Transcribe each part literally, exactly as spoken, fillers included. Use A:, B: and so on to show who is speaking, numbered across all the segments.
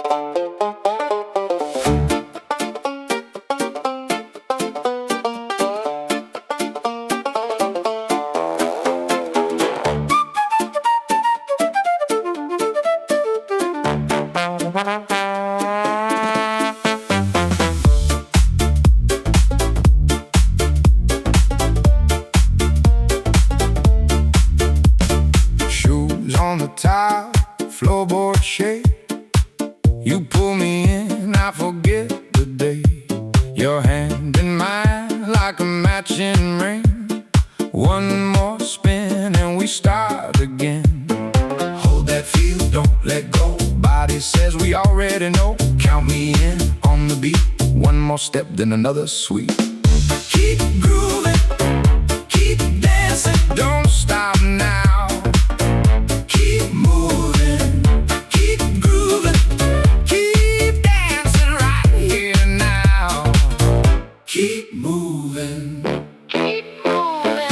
A: On the tile, floorboard shake. You pull me in, I forget the day. Your hand in mine like a matching ring. One more spin and we start again. Hold that feel, don't let go. Body says we already know. Count me in on the beat. One more step, then another sweep. Keep grooving, keep dancing, don't stop now. Keep moving, keep grooving, keep dancing right here now. Keep moving, keep moving.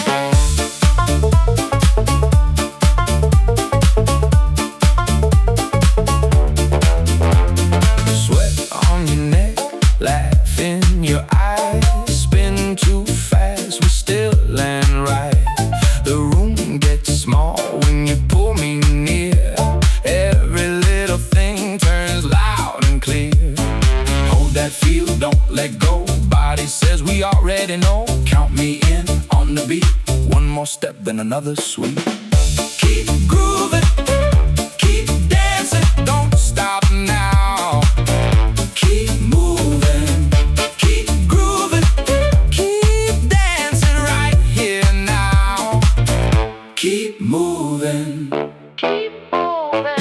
A: Sweat on your neck, laugh in your eyes. Spin too fast, we still land right. The room gets small when you pull me near. Every little thing turns loud and clear. Hold that feel, don't let go. Body says we already know. Count me in on the beat. One more step, then another sweep. Keep grooving, keep dancing, don't stop now. Keep moving, keep grooving, keep dancing right here now. Keep moving, keep moving.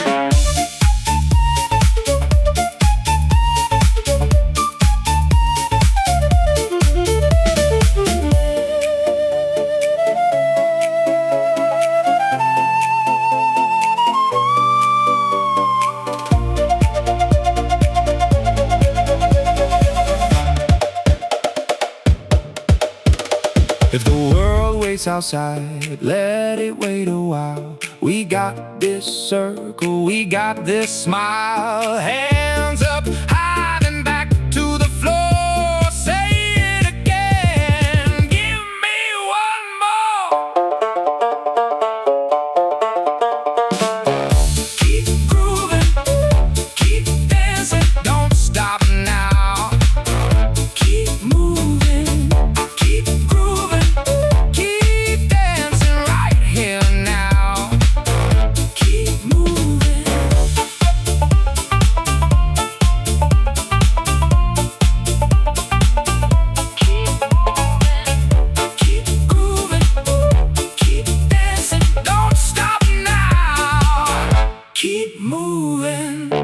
A: If the world waits outside, let it wait a while. We got this circle, we got this smile. Hands up high and back to the floor. Say it again, give me one more. Keep grooving, keep dancing, don't stop now. Keep moving, keep grooving. Keep moving.